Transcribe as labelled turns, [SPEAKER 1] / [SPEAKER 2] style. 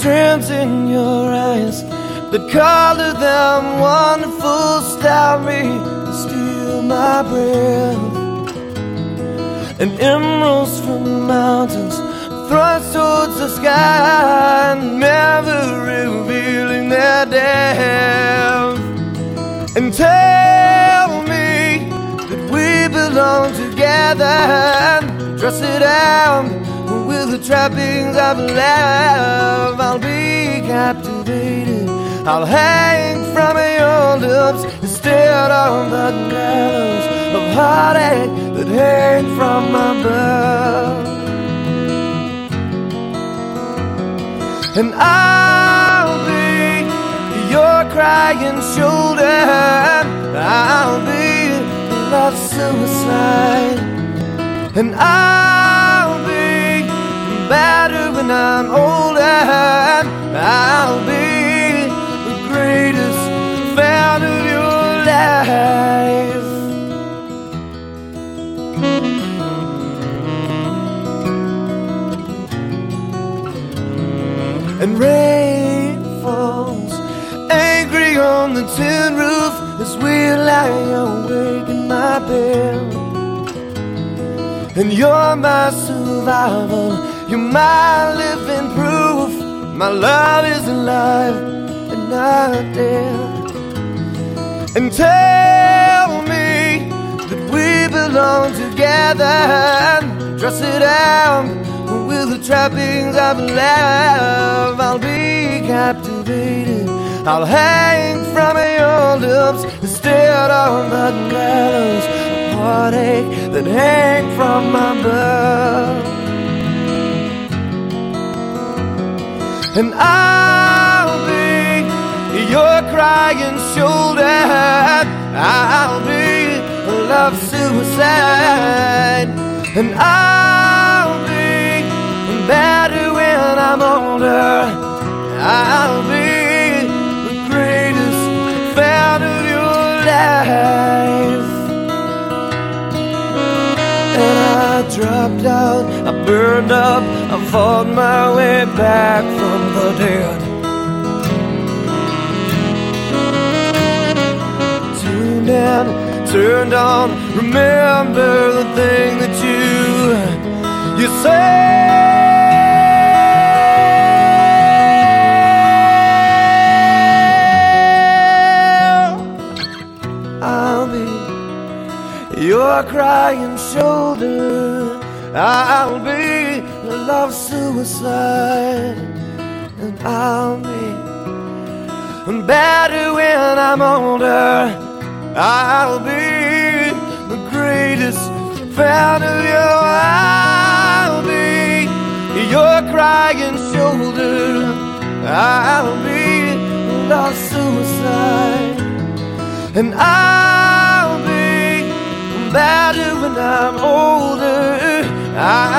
[SPEAKER 1] strands in your eyes that color them wonderful, style me to steal my breath. And emeralds from the mountains thrust towards the sky, never revealing their depth. And tell me that we belong together, and dress it out with the trappings of love. I'll be captivated, I'll hang from your lips instead of the gallows of heartache that hang from above. And I'll be your crying shoulder, I'll be love's suicide. And I'll be better when I'm older, I'll be the greatest fan of your life. And rain falls angry on the tin roof as we lie awake in my bed. And you're my survival, you're my living proof. My love is alive and not dead. And tell me that we belong together, and dress it out with the trappings of love. I'll be captivated, I'll hang from your lips instead of the gallows of heartache that hang from above. And I'll be your crying shoulder, I'll be love's suicide. And I'll be better when I'm older, I'll be the greatest fan of your life. And I dropped out, I burned up, I fought my way back from the dead. Tuned in, turned on, remember the thing that you said. I'll be your crying shoulder, I'll be love's suicide. And I'll be better when I'm older, I'll be the greatest fan of you. I'll be your crying shoulder, I'll be love's suicide. And I'll be better when I'm older,